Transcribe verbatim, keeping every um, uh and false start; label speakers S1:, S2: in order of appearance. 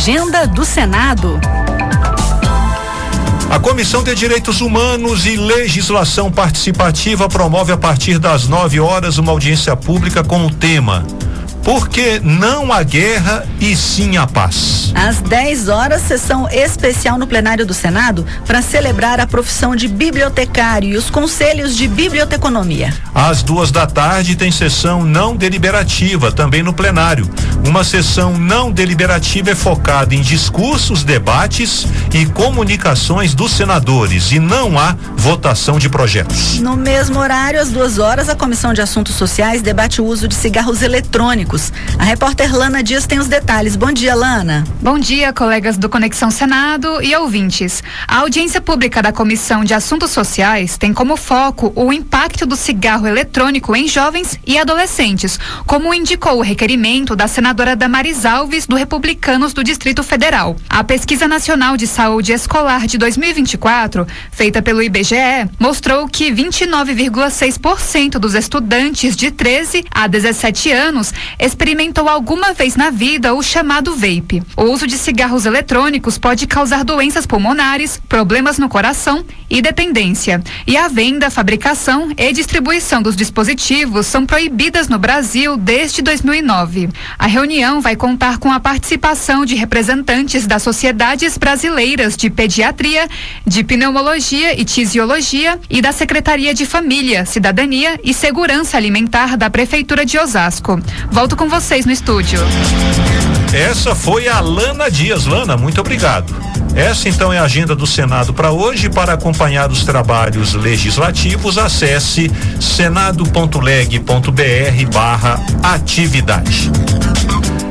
S1: Agenda do Senado.
S2: A Comissão de Direitos Humanos e Legislação Participativa promove a partir das nove horas uma audiência pública com o tema Por que não a guerra e sim a paz?
S1: Às dez horas, sessão especial no plenário do Senado para celebrar a profissão de bibliotecário e os conselhos de biblioteconomia.
S2: Às duas da tarde tem sessão não deliberativa também no plenário. Uma sessão não deliberativa é focada em discursos, debates e comunicações dos senadores e não há votação de projetos.
S1: No mesmo horário, às duas horas, a Comissão de Assuntos Sociais debate o uso de cigarros eletrônicos. A repórter Lana Dias tem os detalhes. Bom dia, Lana.
S3: Bom dia, colegas do Conexão Senado e ouvintes. A audiência pública da Comissão de Assuntos Sociais tem como foco o impacto do cigarro eletrônico em jovens e adolescentes, como indicou o requerimento da senadora Damaris Alves, do Republicanos do Distrito Federal. A Pesquisa Nacional de Saúde Escolar de dois mil e vinte e quatro, feita pelo I B G E, mostrou que vinte e nove vírgula seis por cento dos estudantes de treze a dezessete anos experimentou alguma vez na vida o chamado vape. O uso de cigarros eletrônicos pode causar doenças pulmonares, problemas no coração e dependência. E a venda, fabricação e distribuição dos dispositivos são proibidas no Brasil desde dois mil e nove. A reunião vai contar com a participação de representantes das sociedades brasileiras de pediatria, de pneumologia e tisiologia e da Secretaria de Família, Cidadania e Segurança Alimentar da Prefeitura de Osasco. Volto com vocês no estúdio.
S2: Essa foi a Lana Dias. Lana, muito obrigado. Essa então é a agenda do Senado para hoje. Para acompanhar os trabalhos legislativos, acesse senado ponto leg ponto br barra atividade.